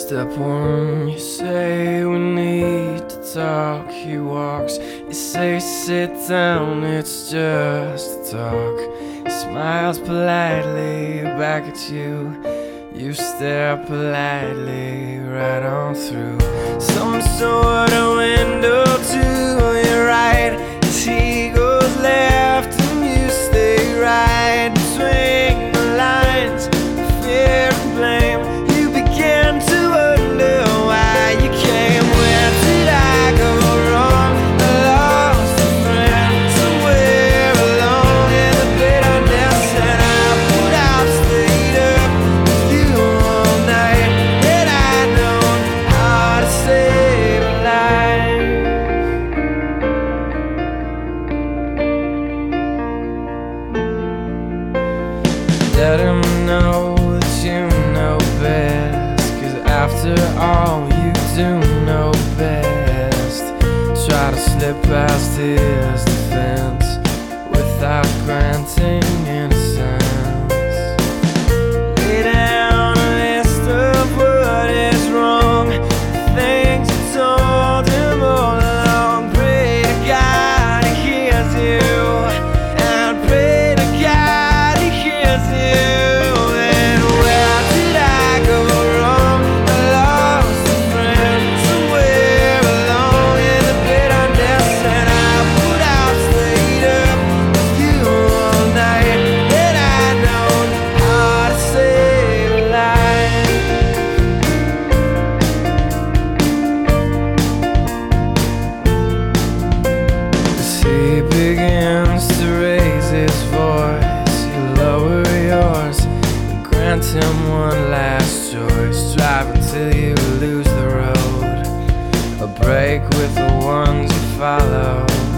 Step one, you say we need to talk. He walks, you say sit down, it's just a talk. He smiles politely back at you. You stare politely right on through some sort of window to your right. As he goes left and you stay right between the lines of fear and blame. You begin to wonder why you came. Where did I go wrong? I lost a friend somewhere alone in the bitterness, and I put out, stayed up with you all night. Had I known how to save a life. Let him know that you know best, 'cause after all you do know best. Try to slip past his defense without granting innocence. Lay down a list of what is wrong, things you told him all along. Pray to God he hears you, and pray to God he hears you. And where did I go wrong? I lost a friend somewhere alone in the bitterness, and I put out, stayed up with you all night. Had I known how to save a life. As he begins to raise his voice, you lower yours and grant him one last choice. Drive until you lose the road, a break with the ones you follow.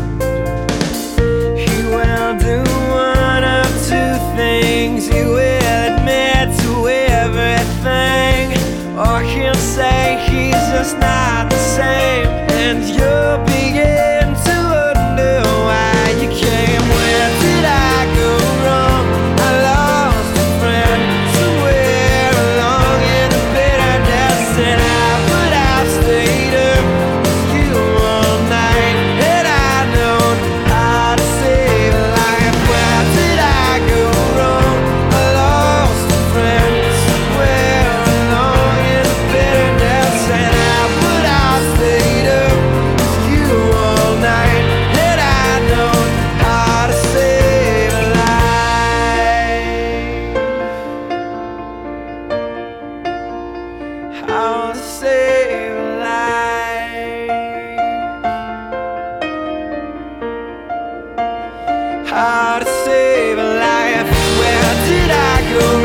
He will do one of two things. He will admit to everything, or he'll say he's just not the same, and you'll begin to wonder why you came. Where did I go wrong? I lost a friend somewhere along in the bitterness, and I put out, stayed up with you all night. Had I known how to save a life. Where did I go wrong? I lost a friend somewhere along in the bitterness, and I put out, stayed up with you all night. Had I known how to save a life. How to save a life. How to save a life. Where did I go